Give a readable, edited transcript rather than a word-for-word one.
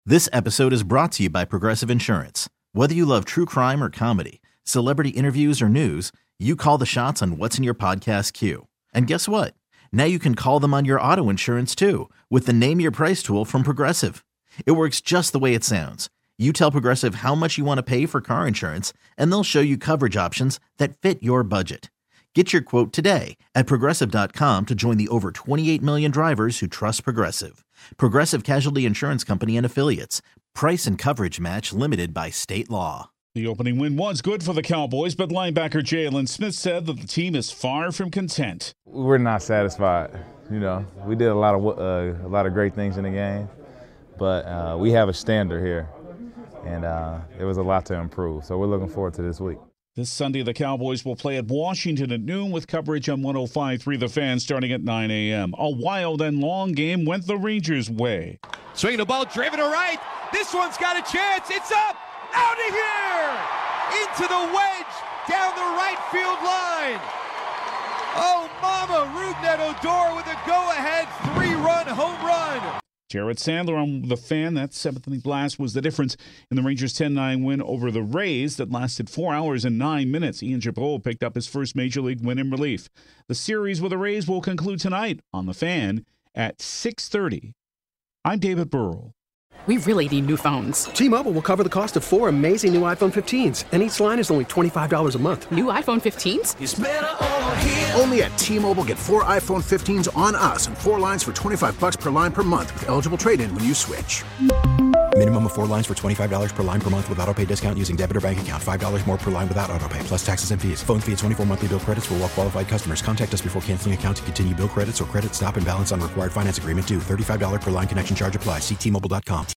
This episode is brought to you by Progressive Insurance. Whether you love true crime or comedy, celebrity interviews or news, you call the shots on what's in your podcast queue. And guess what? Now you can call them on your auto insurance too with the Name Your Price tool from Progressive. It works just the way it sounds. You tell Progressive how much you want to pay for car insurance, and they'll show you coverage options that fit your budget. Get your quote today at Progressive.com to join the over 28 million drivers who trust Progressive. Progressive Casualty Insurance Company and Affiliates. Price and coverage match limited by state law. The opening win was good for the Cowboys, but linebacker Jalen Smith said that the team is far from content. We're not satisfied. You know, we did a lot of great things in the game, but we have a standard here, and there was a lot to improve. So we're looking forward to this week. This Sunday, the Cowboys will play at Washington at noon with coverage on 105.3 The Fan starting at 9 a.m. A wild and long game went the Rangers' way. Swinging the ball, driven to right. This one's got a chance. It's up, out of here, into the wedge, down the right field line. Oh, mama, Rougned Odor with a go-ahead 3-run home run. Jared Sandler on The Fan. That seventh-inning blast was the difference in the Rangers' 10-9 win over the Rays that lasted 4 hours and 9 minutes. Ian Gibault picked up his first Major League win in relief. The series with the Rays will conclude tonight on The Fan at 6:30. I'm David Burrell. We really need new phones. T-Mobile will cover the cost of 4 amazing new iPhone 15s, and each line is only $25 a month. New iPhone 15s? It's better over here. Only at T-Mobile, get 4 iPhone 15s on us and 4 lines for $25 per line per month with eligible trade-in when you switch. Minimum of 4 lines for $25 per line per month with auto pay discount using debit or bank account. $5 more per line without auto pay, plus taxes and fees. Phone fee at 24 monthly bill credits for well-qualified customers. Contact us before canceling account to continue bill credits or credit stop and balance on required finance agreement due. $35 per line connection charge applies. See T-Mobile.com.